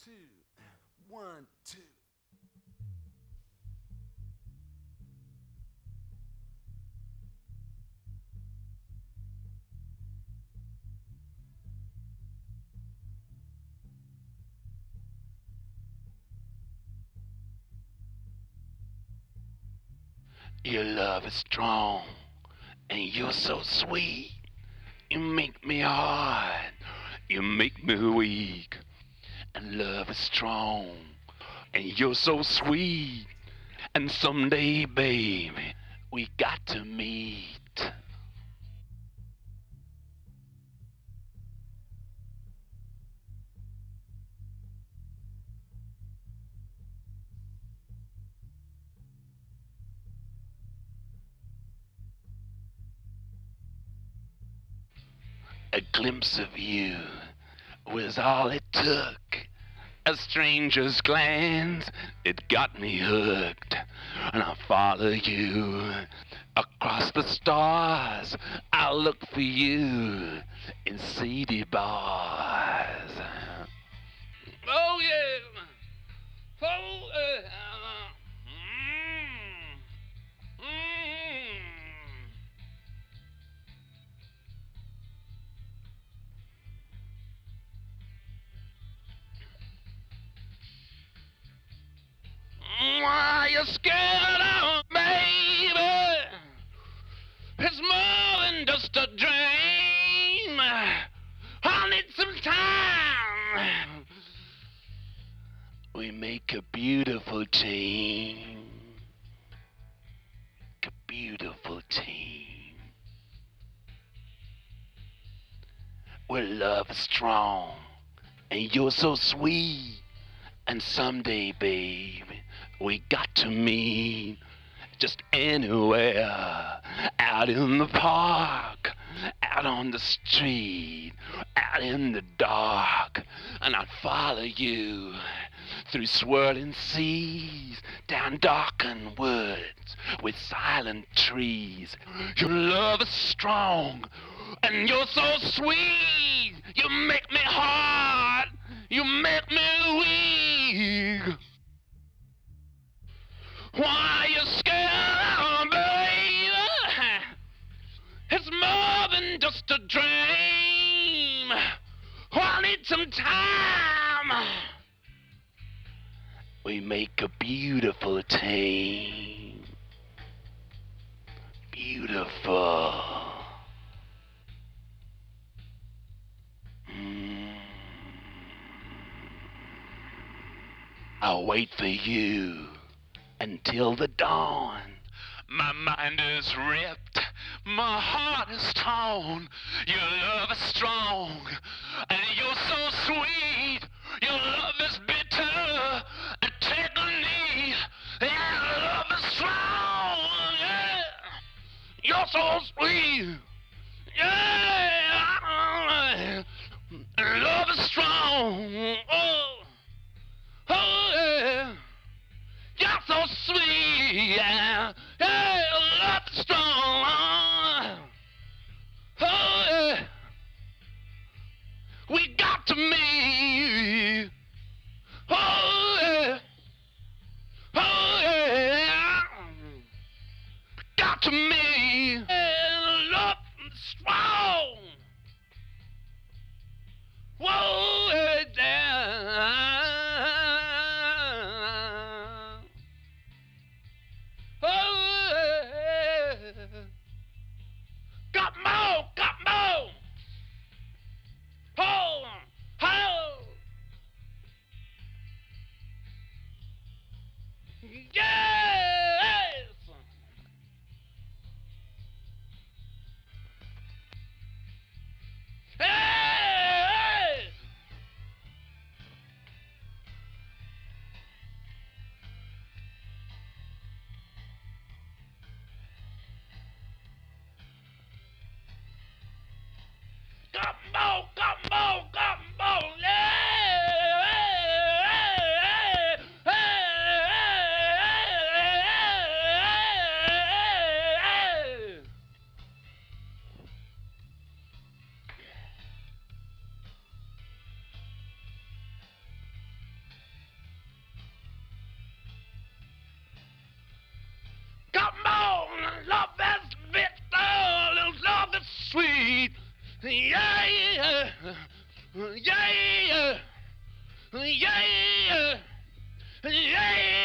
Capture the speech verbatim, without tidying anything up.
two, one, two. Your love is strong, and you're so sweet. You make me hard, you make me weak. And love is strong, and you're so sweet. And someday, baby, we got to meet. A glimpse of you was all it took. A stranger's glance, it got me hooked. And I follow you across the stars. I'll look for you in seedy bars. Oh, yeah. Oh, uh, mm, mm. Why you scared of baby? It's more than just a dream. I need some time. We make a beautiful team. A beautiful team. Where love is strong and you're so sweet. And someday, babe, we got to meet just anywhere. Out in the park, out on the street, out in the dark. And I'd follow you through swirling seas, down darkened woods with silent trees. Your love is strong, and you're so sweet. You make me hard, you make me weak. Why you scared, baby? It's more than just a dream. I need some time. We make a beautiful team. Beautiful. Mm. I'll wait for you until the dawn. My mind is ripped, my heart is torn. Your love is strong, and you're so sweet. Your love is bitter and tickling. Yeah, love is strong. Yeah. You're so sweet. Yeah. Love is strong. Oh, oh yeah. You're so sweet, yeah. Hey, love is strong. Oh, yeah. We got to meet. Oh, yeah. Oh, yeah. Got to meet. Yeah, love is strong. Whoa, yeah. Oh, yeah. Got more, got more. Oh, oh, yes. Yeah, yeah, yeah, yeah, yeah, yeah.